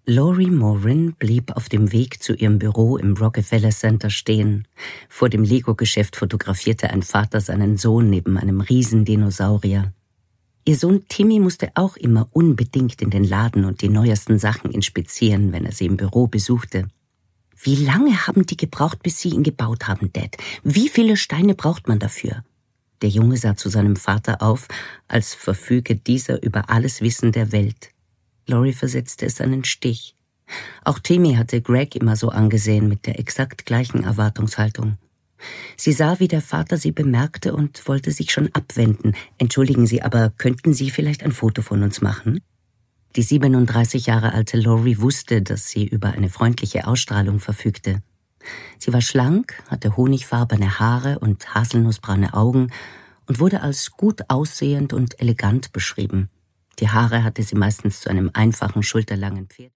Lori Morin blieb auf dem Weg zu ihrem Büro im Rockefeller Center stehen. Vor dem Lego-Geschäft fotografierte ein Vater seinen Sohn neben einem Riesendinosaurier. Ihr Sohn Timmy musste auch immer unbedingt in den Laden und die neuesten Sachen inspizieren, wenn er sie im Büro besuchte. »Wie lange haben die gebraucht, bis sie ihn gebaut haben, Dad? Wie viele Steine braucht man dafür?« Der Junge sah zu seinem Vater auf, als verfüge dieser über alles Wissen der Welt. Lori versetzte es einen Stich. Auch Timmy hatte Greg immer so angesehen, mit der exakt gleichen Erwartungshaltung. Sie sah, wie der Vater sie bemerkte und wollte sich schon abwenden. »Entschuldigen Sie, aber könnten Sie vielleicht ein Foto von uns machen?« Die 37 Jahre alte Lori wusste, dass sie über eine freundliche Ausstrahlung verfügte. Sie war schlank, hatte honigfarbene Haare und haselnussbraune Augen und wurde als gut aussehend und elegant beschrieben. Die Haare hatte sie meistens zu einem einfachen, schulterlangen Pferd.